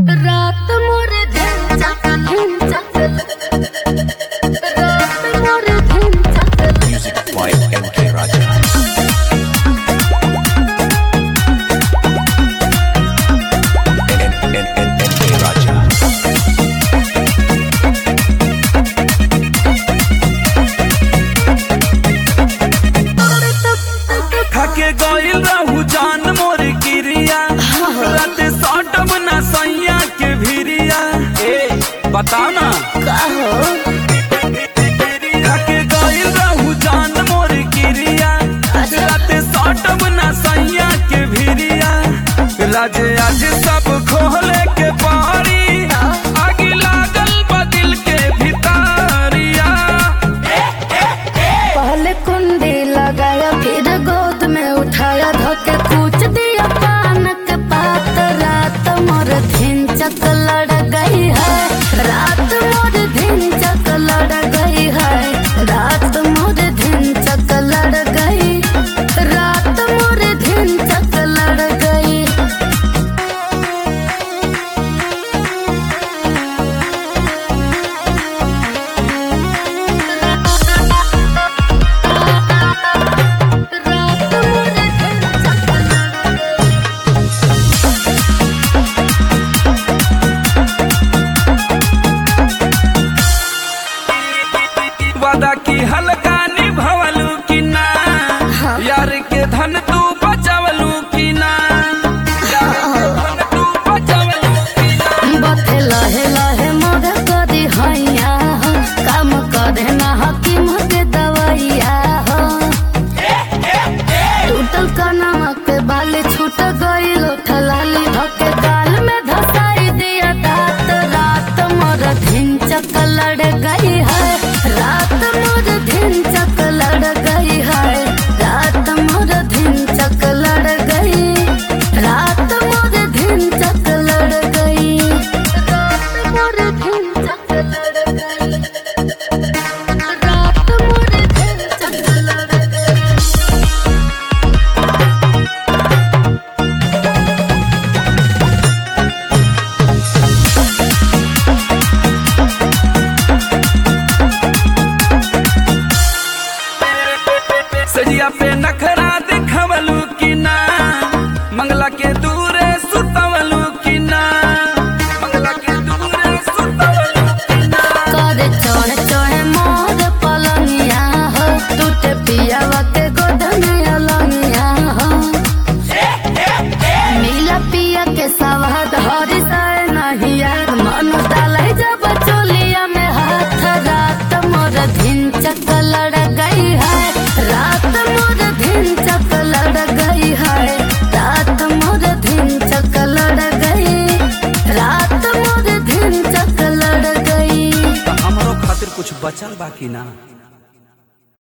रात मोर दिन चक रात मोर दिन चक Music by MK Raja. MK Raja. खाके गइल रहू जान मोर गिरिया रात सटम ना सैया के भिरिया ए बता ना खाके गइल रहू जान मोर गिरिया रात सटम ना सैया के भिरिया लाजे आज सब खोले के पारी आगे लागल बदिल के भितारिया पहले कुंडी लगाया फिर गोद में उठाया धोके कूच दिया पान के पात रात मोर दिन चक लड़ गई है रात मोर दिन चक लड़ गई है रात मोर दिन चक लड़ गई रात मोर दिन चक लड़ गई रात मोर दिन चक लड़ गई वादा की हल्का निभवलू की ना यार के धन तू बचावलू की ना यार के धन तू बचावलू की ना बथे लहे लहे मोर करी हैया हो काम करे ना हकीम के दवाइया हो टूटल कनवा के बाल छूट गई लोठलाली धके गाल में धसाई दिया दांत रात मोर दिन चक लड़ गई है रात मोर दिन चक लड़ गई है रात मोर दिन चक लड़ गई रात मोर दिन चक लड़ गई रात मोर दिन चक लड़ गई रात मोर दिन चक लड़ गई सजिया पे नखरा दिखवलू की ना मंगला के दूरे सुतवलू की ना मंगला के दूरे सुतवलू की ना करे चढ़े चढ़े मोर पलंगिया हो टूटे पियावा के गोद में अलंगिया हो मिला पिया के सवाद हरी साए नहीं यार मन डाले जब चोलिया में हाथ रात मोर दिन चक लड़ गई है रात मोर दिन चक लड़ गई है रात मोर दिन चक लड़ गई रात मोर दिन चक लड़ गई हमरो खातिर कुछ बचल बाकी ना।